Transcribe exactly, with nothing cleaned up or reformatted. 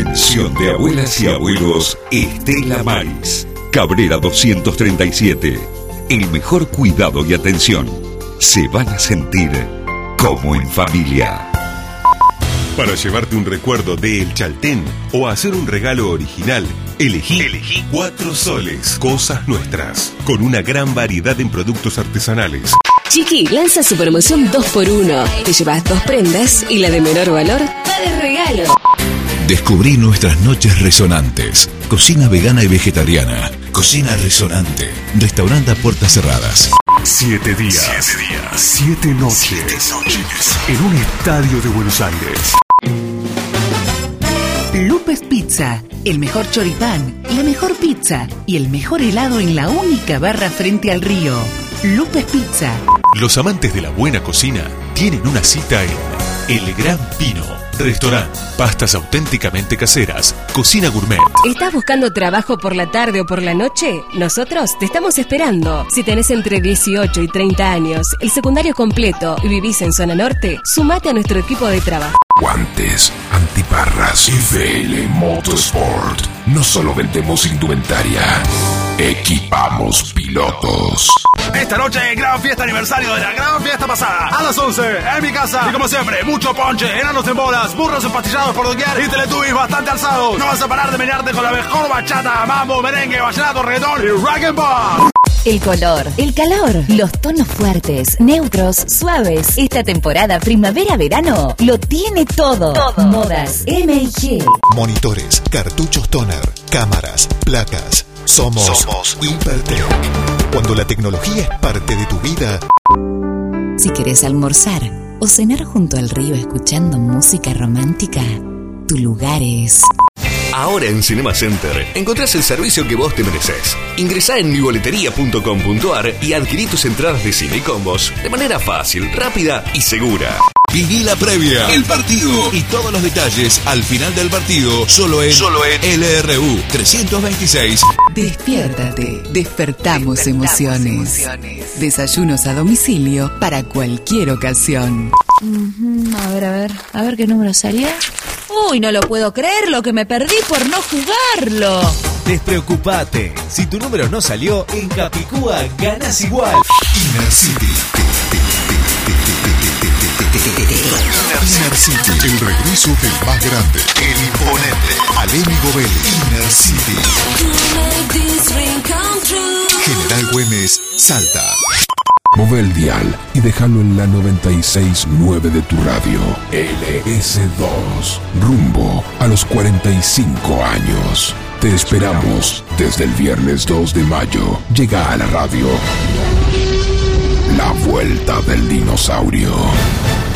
Pensión de Abuelas y Abuelos Estela Maris. Cabrera doscientos treinta y siete. El mejor cuidado y atención. Se van a sentir como en familia. Para llevarte un recuerdo de El Chaltén o hacer un regalo original, elegí, elegí Cuatro Soles, Cosas Nuestras, con una gran variedad en productos artesanales. Chiqui lanza su promoción dos por uno. Te llevas dos prendas y la de menor valor va de regalo. Descubrí nuestras noches resonantes. Cocina vegana y vegetariana. Cocina Resonante. Restaurante a puertas cerradas. Siete días. Siete días. Siete noches. Siete noches. En un estadio de Buenos Aires. Lupes Pizza. El mejor choripán, la mejor pizza y el mejor helado en la única barra frente al río. Lupes Pizza. Los amantes de la buena cocina tienen una cita en El Gran Pino. Restaurante, pastas auténticamente caseras, cocina gourmet. ¿Estás buscando trabajo por la tarde o por la noche? Nosotros te estamos esperando. Si tenés entre dieciocho y treinta años, el secundario completo y vivís en zona norte, sumate a nuestro equipo de trabajo. Guantes, antiparras y V L Motorsport. No solo vendemos indumentaria, equipamos pilotos. Esta noche, gran fiesta aniversario de la gran fiesta pasada. A las once, en mi casa. Y como siempre, mucho ponche, enanos en bolas, burros empastillados por doquier y teletubbies bastante alzados. No vas a parar de menearte con la mejor bachata, mambo, merengue, vallenato, reggaetón y rock and pop. El color, el calor, los tonos fuertes, neutros, suaves. Esta temporada primavera-verano lo tiene todo. Todo. Modas M y G. Monitores, cartuchos toner, cámaras, placas. Somos, Somos Hipertech. Cuando la tecnología es parte de tu vida. Si querés almorzar o cenar junto al río escuchando música romántica, tu lugar es... Ahora en Cinema Center encontrás el servicio que vos te mereces. Ingresá en mi boletería punto com punto ar y adquirí tus entradas de cine y combos de manera fácil, rápida y segura. Viví la previa, el partido y todos los detalles al final del partido solo en, solo en L R U trescientos veintiséis. Despiértate, despertamos, despertamos emociones. emociones. Desayunos a domicilio para cualquier ocasión. Uh-huh. A ver, a ver, a ver qué número salía. Uy, no lo puedo creer, lo que me perdí por no jugarlo. Despreocupate, si tu número no salió, en Capicúa ganas igual. Inner City. Inner City, el regreso del más grande, el imponente, Alemi Gobel. Inner City. General Güemes, Salta. Move el dial y déjalo en la noventa y seis punto nueve de tu radio. L S dos, rumbo a los cuarenta y cinco años. Te esperamos desde el viernes dos de mayo. Llega a la radio La Vuelta del Dinosaurio.